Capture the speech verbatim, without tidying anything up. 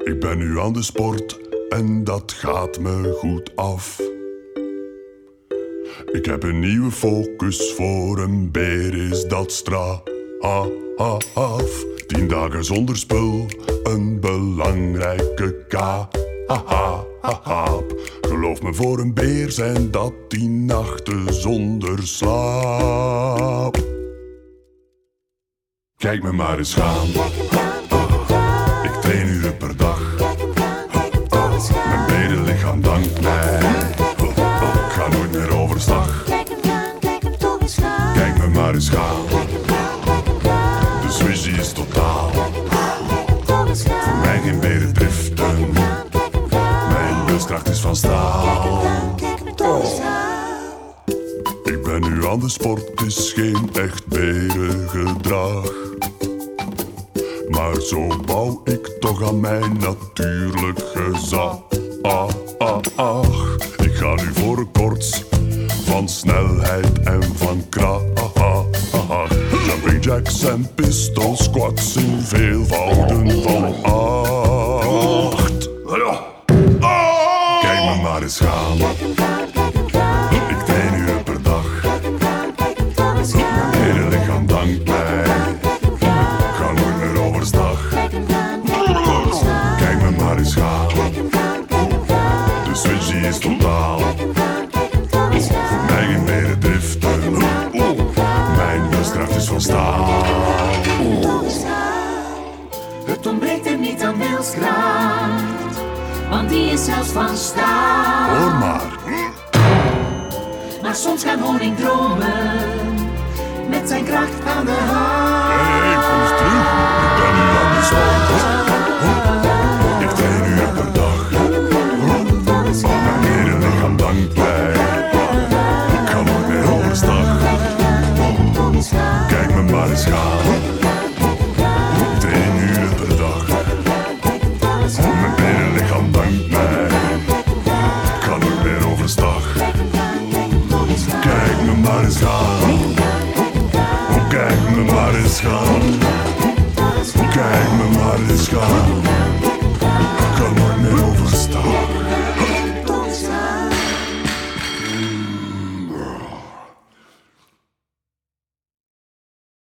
Ik ben nu aan de sport en dat gaat me goed af. Ik heb een nieuwe focus, voor een beer is dat straf. Tien dagen zonder spul, een belangrijke kaap. Geloof me, voor een beer zijn dat tien nachten zonder slaap. Kijk me maar eens gaan. Ik train uren per dag. Mijn berenlichaam dankt mij. Ik ga nooit meer overstag. Kijk me maar eens gaan. De Swissie is totaal. Voor mij geen berendriften. Mijn wilskracht is van staal. Ik ben nu aan de sport, het is geen echt berengedrag. Maar zo bouw ik toch aan mijn natuurlijk gezag. Ik ga nu voor records van snelheid en van kracht. Jumping jacks en pistol squats in veelvouden van acht. Kijk me maar eens gaan. Ik train uren per dag. Mijn hele lichaam dankt mij. Ik ga nooit meer overstag. Kijk me maar eens gaan. De Swissie is totaal. Voor mij geen berendriften. Mijn wilskracht is van staal. Het ontbreekt er niet aan wilskracht, want die is zelfs van staal. Hoor maar. Maar soms kan honing dromen met zijn kracht aan de hand. Hey, kom eens terug. Ik ben nu aan de sport. Ik train uren per dag. Mijn hele lichaam dankt mij. Ik ga nooit meer overstag. Kijk me maar eens gaan. Ik train uren per dag. Mijn hele lichaam dankt mij. Ik ga nooit meer overstag. Kijk me maar eens gaan. Kijk me maar eens gaan. Kijk me maar eens gaan.